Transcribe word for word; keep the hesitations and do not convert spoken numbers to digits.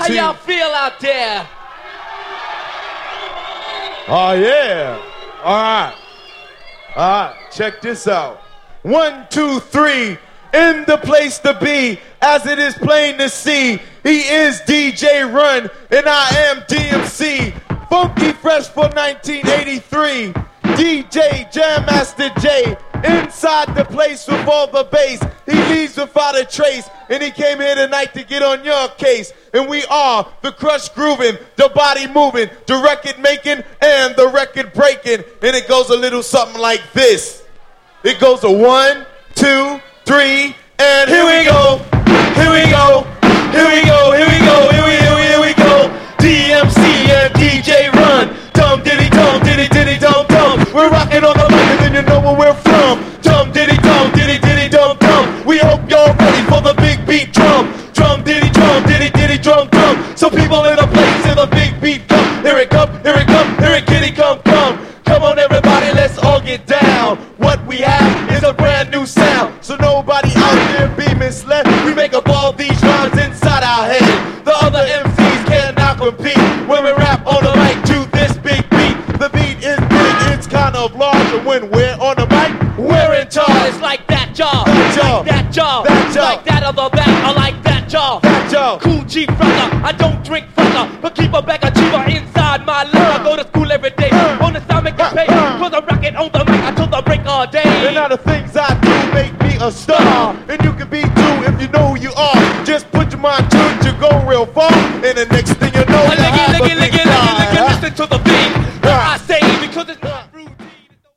How y'all feel out there? Oh, yeah. All right. All right. Check this out. One, two, three. In the place to be, as it is plain to see. He is D J Run, and I am D M C. Funky Fresh for nineteen eighty-three. D J Jam Master J. Inside the place with all the bass. He leaves without a trace. And he came here tonight to get on your case. And we are the crush grooving, the body moving, the record making, and the record breaking. And it goes a little something like this. It goes a one, two, three, and here we go. Here we go. Here we go. Here we go. Here we here we here we go. D M C and D J Run. Dum diddy dum diddy diddy dum dum. We're rocking on the mic and then you know where we're from. Dum diddy dum diddy diddy dum dum. We hope you're ready for the big beat drum. Drum diddy drum diddy diddy drum drum. So people in the place in the big beat come. Here it come, here it come, here it kitty come come. Come on everybody, let's all get down. What we have is a brand new sound. So nobody out there be misled. We make up all these rhymes inside our head. The other M Cs cannot compete when we rap on the mic to this big beat. The beat is big, it's kind of large. And when we're on the mic, we're in charge. It's like that jaw, that jaw, like that jaw, that jaw, like that other back, I like that jaw, that jaw. Cool G brother, I don't drink further, but keep a bag of cheaper inside my life. I go to school every day, on the stomach and pay, cause I'm rocking on the mic until the break all day. And now the things I do make me a star. And you can be too if you know who you are. Just put your mind to it, you go real far.